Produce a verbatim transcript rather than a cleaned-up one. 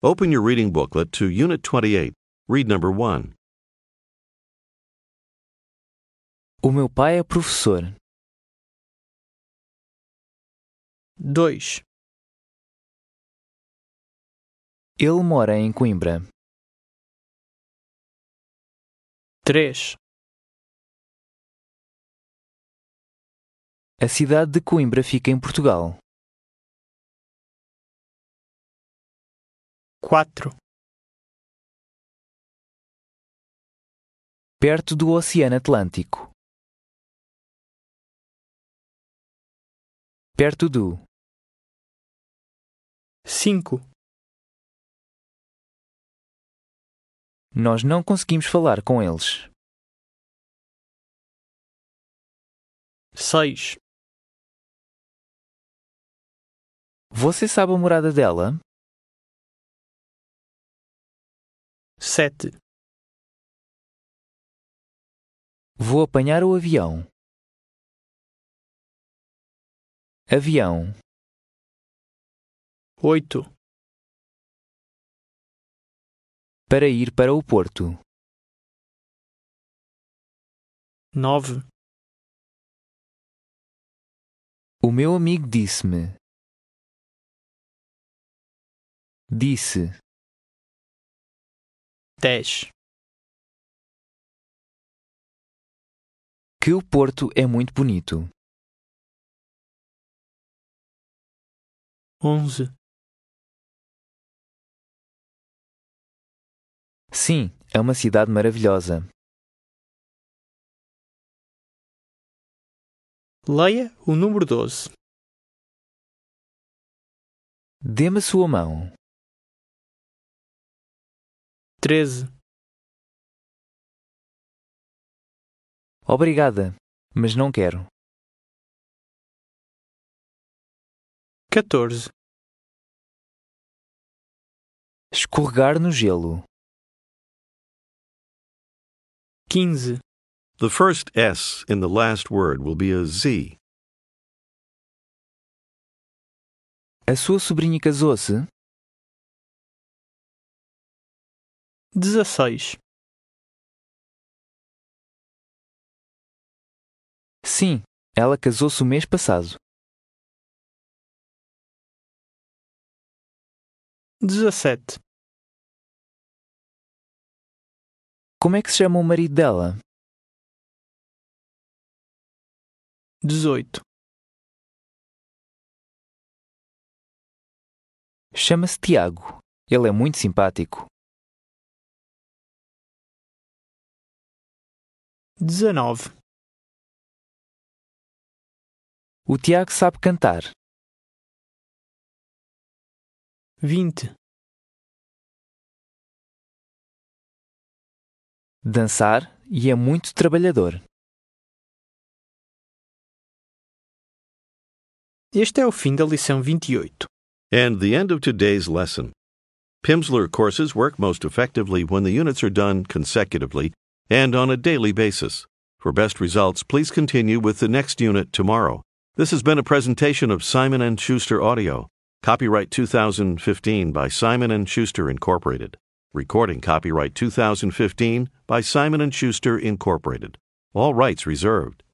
Open your reading booklet to Unit twenty-eight. Read number one. O meu pai é professor. dois, Ele mora em Coimbra. três, A cidade de Coimbra fica em Portugal. quatro, Perto do Oceano Atlântico. Perto do. cinco, Nós não conseguimos falar com eles. seis, Você sabe a morada dela? sete, Vou apanhar o avião. Avião. oito, Para ir para o Porto. nove, O meu amigo disse-me. Disse. dez, Que o Porto é muito bonito. onze, Sim, é uma cidade maravilhosa. leia o número doze, Dê-me a sua mão. treze, Obrigada, mas não quero. catorze, Escorregar no gelo. quinze, The first S in the last word will be a Z. A sua sobrinha casou-se? dezesseis, Sim, ela casou-se o mês passado. dezessete, Como é que se chama o marido dela? dezoito, Chama-se Tiago. Ele é muito simpático. dezenove, O Tiago sabe cantar. vinte, Dançar e é muito trabalhador. Este é o fim da lição vinte e oito. And the end of today's lesson. Pimsleur courses work most effectively when the units are done consecutively and on a daily basis. For best results, please continue with the next unit tomorrow. This has been a presentation of Simon and Schuster Audio. Copyright two thousand fifteen by Simon and Schuster Incorporated. Recording copyright two thousand fifteen by Simon and Schuster Incorporated. All rights reserved.